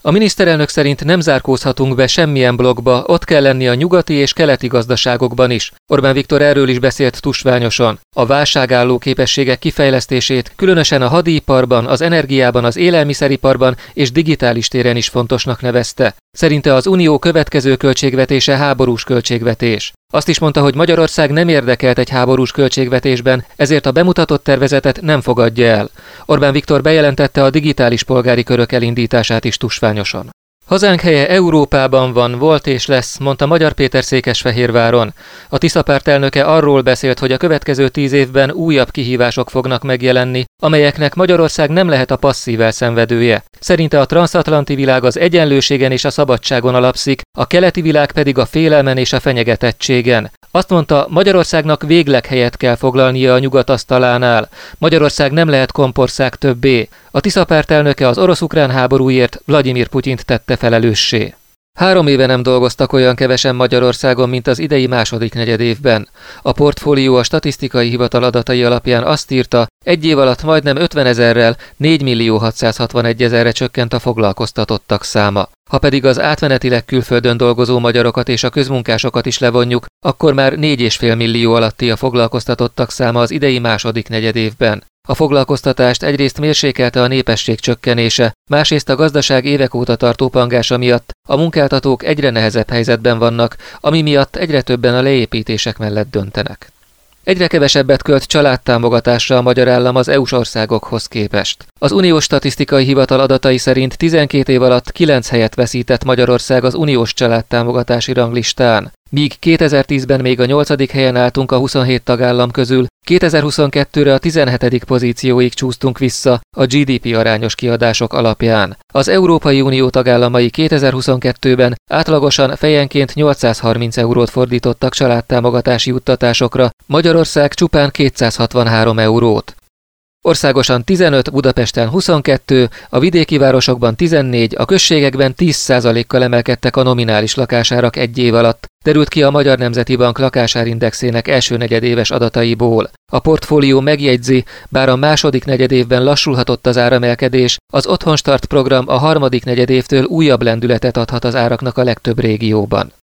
A miniszterelnök szerint nem zárkózhatunk be semmilyen blokkba, ott kell lenni a nyugati és keleti gazdaságokban is. Orbán Viktor erről is beszélt tusványosan. A válságálló képességek kifejlesztését különösen a hadiiparban, az energiában, az élelmiszeriparban és digitális téren is fontosnak nevezte. Szerinte az Unió következő költségvetése háborús költségvetés. Azt is mondta, hogy Magyarország nem érdekelt egy háborús költségvetésben, ezért a bemutatott tervezetet nem fogadja el. Orbán Viktor bejelentette a digitális polgári körök elindítását is tusványosan. Hazánk helye Európában van, volt és lesz, mondta Magyar Péter Székesfehérváron. A Tisza párt elnöke arról beszélt, hogy a következő 10 évben újabb kihívások fognak megjelenni, amelyeknek Magyarország nem lehet a passzív elszenvedője. Szerinte a transzatlanti világ az egyenlőségen és a szabadságon alapszik, a keleti világ pedig a félelmen és a fenyegetettségen. Azt mondta, Magyarországnak végleg helyet kell foglalnia a nyugat asztalánál. Magyarország nem lehet kompország többé. A Tisza párt elnöke az orosz-ukrán háborúért Vladimir Putyint tette felelőssé. 3 éve nem dolgoztak olyan kevesen Magyarországon, mint az idei második negyedévben. A Portfólió a statisztikai hivatal adatai alapján azt írta, 1 év alatt majdnem 50 000-rel 4.661.000-re csökkent a foglalkoztatottak száma. Ha pedig az átmenetileg külföldön dolgozó magyarokat és a közmunkásokat is levonjuk, akkor már 4,5 millió alatti a foglalkoztatottak száma az idei második negyedévben. A foglalkoztatást egyrészt mérsékelte a népesség csökkenése, másrészt a gazdaság évek óta tartó pangása miatt a munkáltatók egyre nehezebb helyzetben vannak, ami miatt egyre többen a leépítések mellett döntenek. Egyre kevesebbet költ családtámogatásra a magyar állam az EU-s országokhoz képest. Az Uniós Statisztikai Hivatal adatai szerint 12 év alatt 9 helyet veszített Magyarország az uniós családtámogatási ranglistán. Míg 2010-ben még a 8. helyen álltunk a 27 tagállam közül, 2022-re a 17. pozícióig csúsztunk vissza a GDP arányos kiadások alapján. Az Európai Unió tagállamai 2022-ben átlagosan fejenként 830 eurót fordítottak családtámogatási juttatásokra, Magyarország csupán 263 eurót. Országosan 15, Budapesten 22, a vidéki városokban 14, a községekben 10%-kal emelkedtek a nominális lakásárak 1 év alatt, derült ki a Magyar Nemzeti Bank lakásárindexének első negyedéves adataiból. A Portfólió megjegyzi, bár a második negyedévben lassulhatott az áremelkedés, az Otthonstart program a harmadik negyedévtől újabb lendületet adhat az áraknak a legtöbb régióban.